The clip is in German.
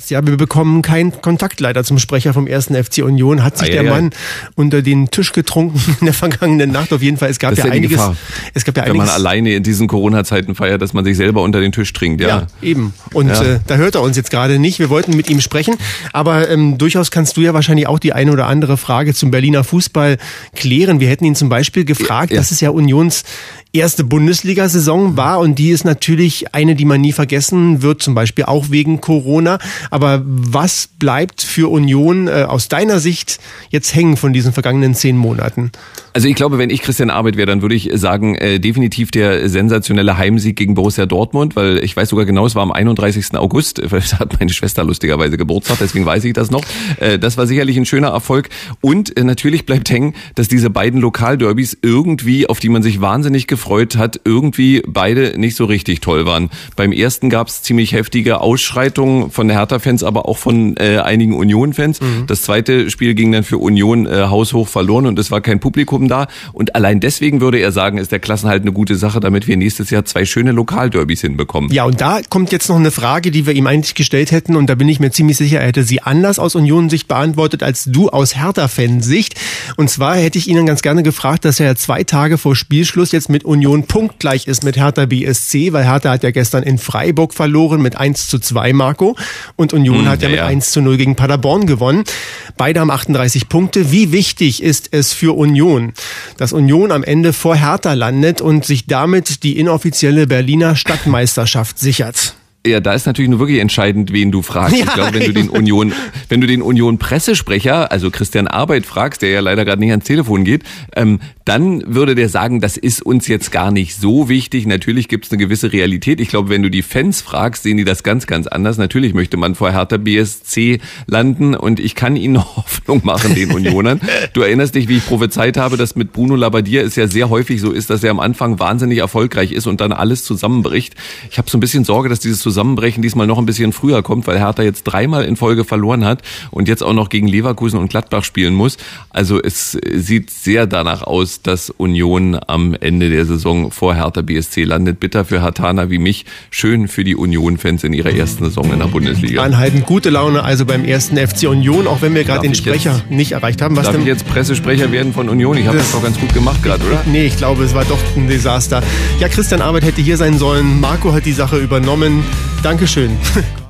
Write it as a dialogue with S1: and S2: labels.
S1: Ja, wir bekommen keinen Kontakt leider zum Sprecher vom 1. FC Union. Hat sich der Mann unter den Tisch getrunken in der vergangenen Nacht? Auf jeden Fall, es gab ja einiges.
S2: Wenn man alleine in diesen Corona-Zeiten feiert, dass man sich selber unter den Tisch trinkt. Ja,
S1: eben. Und da hört er uns jetzt gerade nicht. Wir wollten mit ihm sprechen, aber durchaus kannst du ja wahrscheinlich auch die eine oder andere Frage zum Berliner Fußball klären. Wir hätten ihn zum Beispiel gefragt, dass es ja Unions erste Bundesliga-Saison war und die ist natürlich eine, die man nie vergessen wird, zum Beispiel auch wegen Corona. Aber was bleibt für Union aus deiner Sicht jetzt hängen von diesen vergangenen 10 Monaten?
S2: Also ich glaube, wenn ich Christian Arbeit wäre, dann würde ich sagen, definitiv der sensationelle Heimsieg gegen Borussia Dortmund, weil ich weiß sogar genau, es war am 31. August, da hat meine Schwester lustigerweise Geburtstag, deswegen weiß ich das noch. Das war sicherlich ein schöner Erfolg und natürlich bleibt hängen, dass diese beiden Lokalderbys irgendwie, auf die man sich wahnsinnig gefreut hat, irgendwie beide nicht so richtig toll waren. Beim ersten gab es ziemlich heftige Ausschreitungen von Hertha-Fans, aber auch von einigen Union-Fans. Das zweite Spiel ging dann für Union haushoch verloren und es war kein Publikum da. Und allein deswegen würde er sagen, ist der Klassenhalt eine gute Sache, damit wir nächstes Jahr 2 schöne Lokalderbys hinbekommen.
S1: Ja, und da kommt jetzt noch eine Frage, die wir ihm eigentlich gestellt hätten und da bin ich mir ziemlich sicher, er hätte sie anders aus Union-Sicht beantwortet als du aus Hertha-Fan-Sicht. Und zwar hätte ich Ihnen ganz gerne gefragt, dass er 2 Tage vor Spielschluss jetzt mit Union punktgleich ist mit Hertha BSC, weil Hertha hat ja gestern in Freiburg verloren mit 1:2, Marco. Und Union hat ja mit 1:0 gegen Paderborn gewonnen. Beide haben 38 Punkte. Wie wichtig ist es für Union, dass Union am Ende vor Hertha landet und sich damit die inoffizielle Berliner Stadtmeisterschaft sichert?
S2: Ja, da ist natürlich nur wirklich entscheidend, wen du fragst. Ja, ich glaube, wenn du den Union-Pressesprecher, also Christian Arbeit fragst, der ja leider gerade nicht ans Telefon geht, dann würde der sagen, das ist uns jetzt gar nicht so wichtig. Natürlich gibt es eine gewisse Realität. Ich glaube, wenn du die Fans fragst, sehen die das ganz, ganz anders. Natürlich möchte man vor Hertha BSC landen und ich kann ihnen Hoffnung machen, den Unionern. Du erinnerst dich, wie ich prophezeit habe, dass mit Bruno Labbadia es ja sehr häufig so ist, dass er am Anfang wahnsinnig erfolgreich ist und dann alles zusammenbricht. Ich habe so ein bisschen Sorge, dass dieses Zusammenbrechen diesmal noch ein bisschen früher kommt, weil Hertha jetzt 3-mal in Folge verloren hat und jetzt auch noch gegen Leverkusen und Gladbach spielen muss. Also es sieht sehr danach aus, dass Union am Ende der Saison vor Hertha BSC landet. Bitter für Herthaner wie mich, schön für die Union-Fans in ihrer ersten Saison in der Bundesliga.
S1: Anhalten, gute Laune also beim 1. FC Union, auch wenn wir gerade den Sprecher nicht erreicht haben.
S2: Darf ich jetzt Pressesprecher werden von Union? Ich habe das doch ganz gut gemacht gerade, oder?
S1: Nee, ich glaube, es war doch ein Desaster. Ja, Christian Arbeit hätte hier sein sollen. Marco hat die Sache übernommen. Dankeschön.